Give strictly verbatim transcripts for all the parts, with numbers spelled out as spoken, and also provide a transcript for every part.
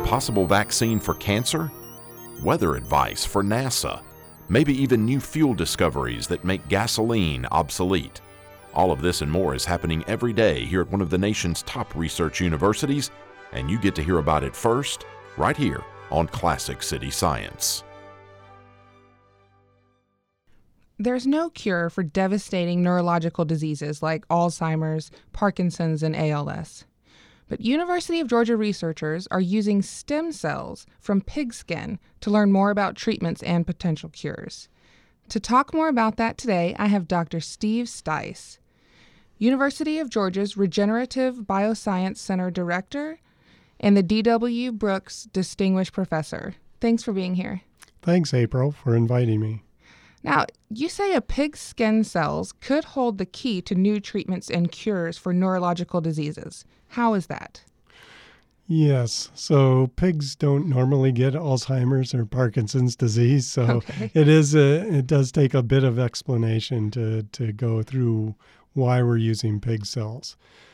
possible vaccine for cancer? Weather advice for NASA? Maybe even new fuel discoveries that make gasoline obsolete? All of this and more is happening every day here at one of the nation's top research universities, and you get to hear about it first, right here on Classic City Science. There's no cure for devastating neurological diseases like Alzheimer's, Parkinson's, and A L S. But University of Georgia researchers are using stem cells from pig skin to learn more about treatments and potential cures. To talk more about that today, I have Doctor Steve Stice, University of Georgia's Regenerative Bioscience Center Director and the D W Brooks Distinguished Professor. Thanks for being here. Thanks, April, for inviting me. Now, you say a pig's skin cells could hold the key to new treatments and cures for neurological diseases. How is that? Yes. So pigs don't normally get Alzheimer's or Parkinson's disease, so Okay. it is a, it does take a bit of explanation to, to go through why we're using pig cells.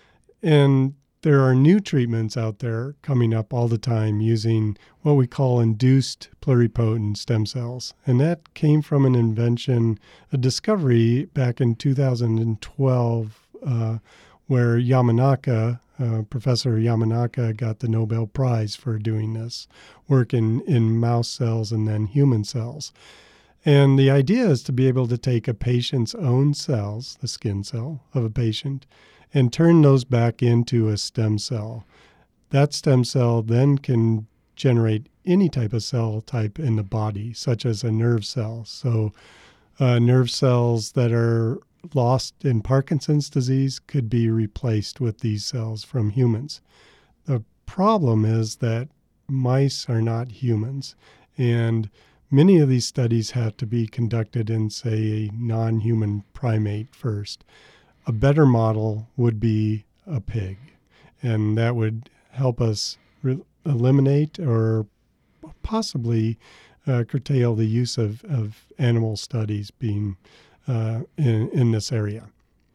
And there are new treatments out there coming up all the time using what we call induced pluripotent stem cells. And that came from an invention, a discovery back in two thousand twelve, uh, where Yamanaka, uh, Professor Yamanaka got the Nobel Prize for doing this work in, in mouse cells and then human cells. And the idea is to be able to take a patient's own cells, the skin cell of a patient, and turn those back into a stem cell. That stem cell then can generate any type of cell type in the body, such as a nerve cell. So uh, nerve cells that are lost in Parkinson's disease could be replaced with these cells from humans. The problem is that mice are not humans, and many of these studies have to be conducted in, say, a non-human primate first. A better model would be a pig, and that would help us re- eliminate or possibly uh, curtail the use of, of animal studies being uh, in, in this area.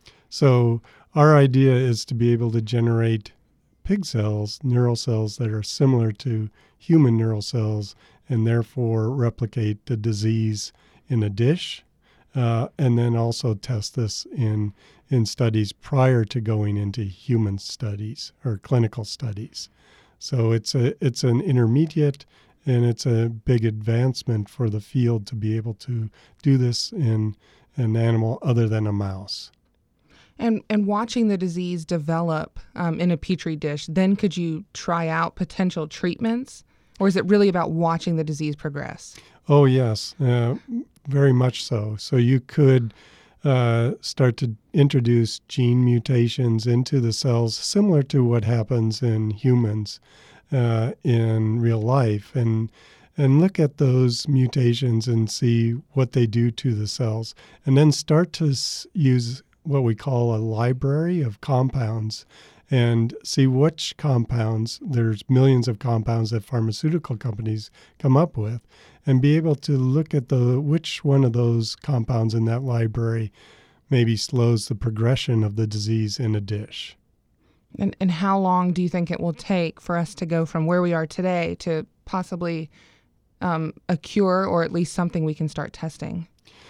So our idea is to be able to generate pig cells, neural cells that are similar to human neural cells, and therefore replicate the disease in a dish, uh, and then also test this in in studies prior to going into human studies or clinical studies. So it's a it's an intermediate, and it's a big advancement for the field to be able to do this in an animal other than a mouse. And and watching the disease develop um, in a petri dish, then could you try out potential treatments? Or is it really about watching the disease progress? Oh, yes, uh, very much so. So you could uh, start to introduce gene mutations into the cells, similar to what happens in humans uh, in real life, and and look at those mutations and see what they do to the cells, and then start to s- use what we call a library of compounds and see which compounds, there's millions of compounds that pharmaceutical companies come up with, and be able to look at the which one of those compounds in that library maybe slows the progression of the disease in a dish. And and how long do you think it will take for us to go from where we are today to possibly um, a cure, or at least something we can start testing?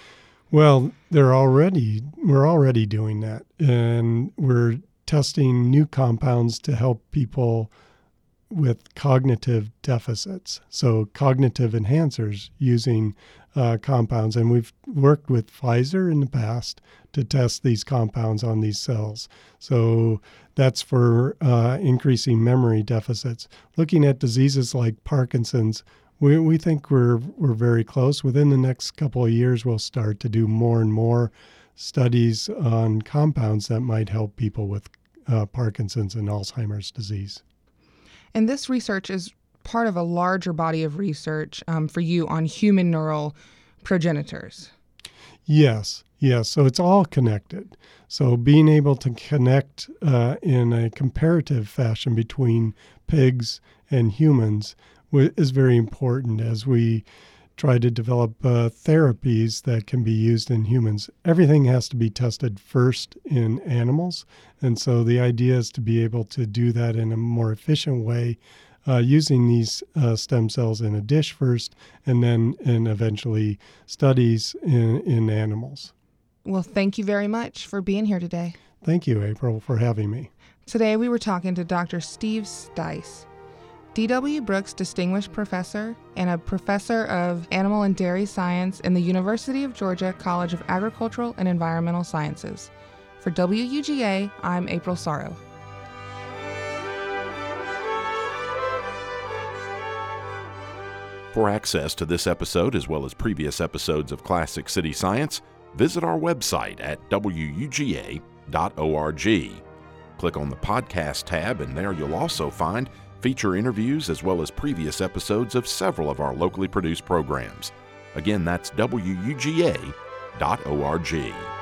Well, they're already we're already doing that, and we're testing new compounds to help people with cognitive deficits. So cognitive enhancers using uh, compounds. And we've worked with Pfizer in the past to test these compounds on these cells. So that's for uh, increasing memory deficits. Looking at diseases like Parkinson's, we, we think we're, we're very close. Within the next couple of years, we'll start to do more and more studies on compounds that might help people with uh, Parkinson's and Alzheimer's disease. And this research is part of a larger body of research um, for you on human neural progenitors. Yes, yes. So it's all connected. So being able to connect uh, in a comparative fashion between pigs and humans w- is very important as we try to develop uh, therapies that can be used in humans. Everything has to be tested first in animals. And so the idea is to be able to do that in a more efficient way uh, using these uh, stem cells in a dish first, and then and eventually studies in, in animals. Well, thank you very much for being here today. Thank you, April, for having me. Today we were talking to Doctor Steve Stice, D W Brooks Distinguished Professor and a Professor of Animal and Dairy Science in the University of Georgia College of Agricultural and Environmental Sciences. For W U G A, I'm April Sorrow. For access to this episode as well as previous episodes of Classic City Science, visit our website at w u g a dot org. Click on the podcast tab, and there you'll also find feature interviews as well as previous episodes of several of our locally produced programs. Again, that's w u g a dot org.